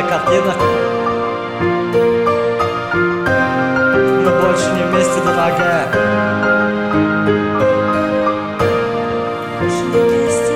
кинокартинах. Мы больше не вместе, дорогая. Больше не вместе.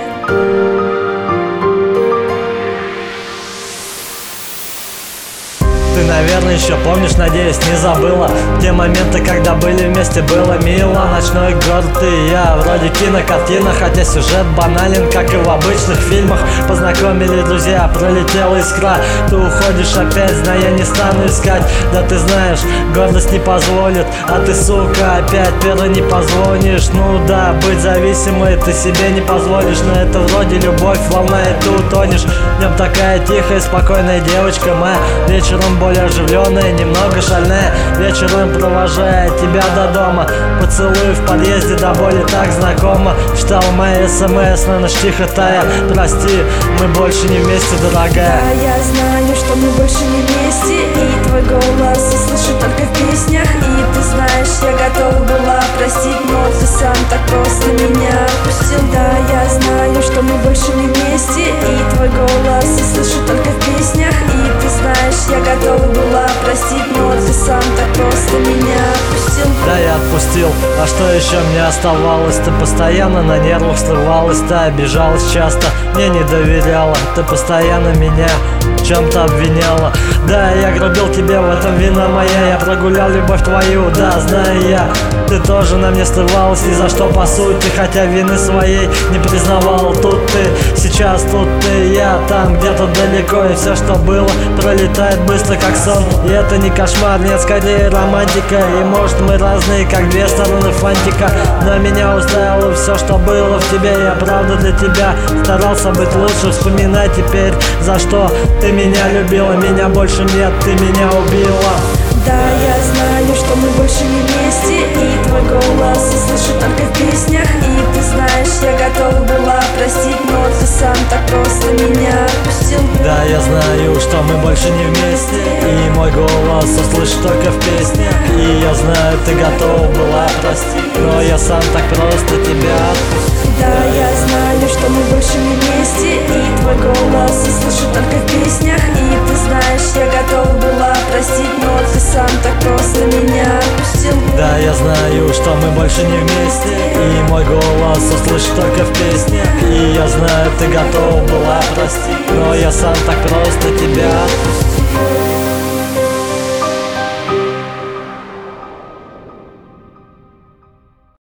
Ты, наверное, еще помнишь, надеюсь, не забыла те моменты, когда были вместе, было мило. Ночной город и я, вроде кинокартина, хотя сюжет банален, как и в обычных фильмах. Познакомили друзья, пролетела искра. Ты уходишь опять, зная, не стану искать. Да ты знаешь, гордость не позволит, а ты, сука, опять первый не позвонишь. Ну да, быть зависимой ты себе не позволишь, но это вроде любовь, волна, и ты утонешь. Днем такая тихая, спокойная девочка моя, вечером более оживленная, немного шальная. Вечером провожая тебя до дома, поцелуй в подъезде до боли так знакомо. Читал мои смс на ночь тихо тая. Прости, мы больше не вместе, дорогая. Да, я знаю, что мы больше не вместе, и твой голос я слышу только в песнях. И ты знаешь, я готова была простить, но ты сам так просто меня отпустил. Да, я знаю, что мы больше не вместе, и твой голос я слышу только в песнях. И ты знаешь, я готова была простить, но ты сам так просто меня отпустил. Да, я отпустил, а что еще мне оставалось? Ты постоянно на нервах срывалась, ты обижалась часто, мне не доверяла. Ты постоянно меня в чем-то обвиняла. Да, я грубил тебе, в этом вина моя. Я прогулял любовь твою, да, знаю я. Ты тоже на мне срывалась ни за что по сути, хотя вины своей не признавала. Тут ты, сейчас тут ты, я там где-то далеко. И все, что было, пролетает быстро, как сон. И это не кошмар, нет, скорее романтика. И может мы разные, как две стороны фантика, но меня устраивало все, что было в тебе. Я правда для тебя старался быть лучше. Вспоминай теперь, за что ты меня любила. Меня больше нет, ты меня убила. Да, я знаю, что мы больше не вместе, и твой голос я слышу только в песнях. И ты знаешь, я готова была простить, но ты сам так просто меня отпустил. Да, я знаю, что мы больше не вместе, и мой голос услышишь только в песнях. И я знаю, ты готова была простить, но я сам так просто тебя отпустил. Да, я знаю, что мы больше не вместе, и твой голос я слышу только в песнях. И ты знаешь, я готова была простить, но ты сам так просто меня отпустил. Да, я знаю, что мы больше не вместе, и мой голос услышишь только в песнях. И я знаю, ты готова была простить, но я сам так просто тебя отпустил.